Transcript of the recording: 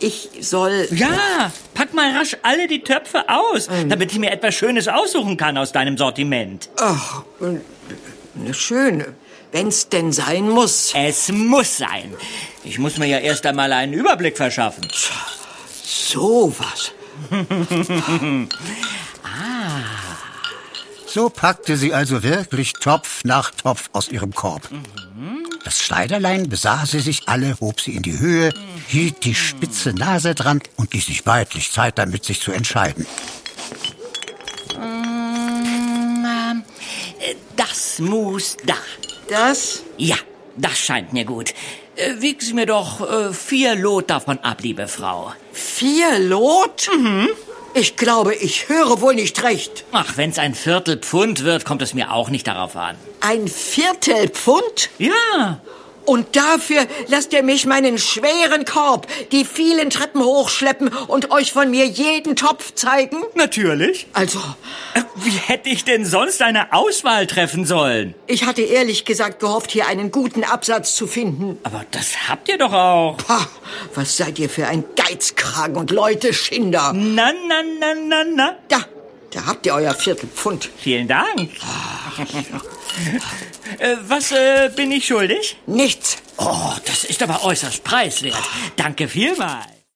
ich soll... Ja, pack mal rasch alle die Töpfe aus, damit ich mir etwas Schönes aussuchen kann aus deinem Sortiment. Ach, eine schöne, wenn's denn sein muss. Es muss sein. Ich muss mir ja erst einmal einen Überblick verschaffen. Sowas. So packte sie also wirklich Topf nach Topf aus ihrem Korb. Das Schneiderlein besah sie sich alle, hob sie in die Höhe, hielt die spitze Nase dran und ließ sich weidlich Zeit damit, sich zu entscheiden. Das Mus da. Das? Ja, das scheint mir gut. Wiegen Sie mir doch 4 Lot davon ab, liebe Frau. 4 Lot? Ich glaube, ich höre wohl nicht recht. Ach, wenn's ein Viertelpfund wird, kommt es mir auch nicht darauf an. Ein Viertelpfund? Ja. Und dafür lasst ihr mich meinen schweren Korb, die vielen Treppen hochschleppen und euch von mir jeden Topf zeigen? Natürlich. Also, Wie hätte ich denn sonst eine Auswahl treffen sollen? ich hatte ehrlich gesagt gehofft, hier einen guten Absatz zu finden. Aber das habt ihr doch auch. Pah, was seid ihr für ein Geizkragen und Leuteschinder? Na, na, na, na, na. Da habt ihr euer Viertelpfund. Vielen Dank. Was bin ich schuldig? Nichts. Oh, das ist aber äußerst preiswert. Danke vielmals.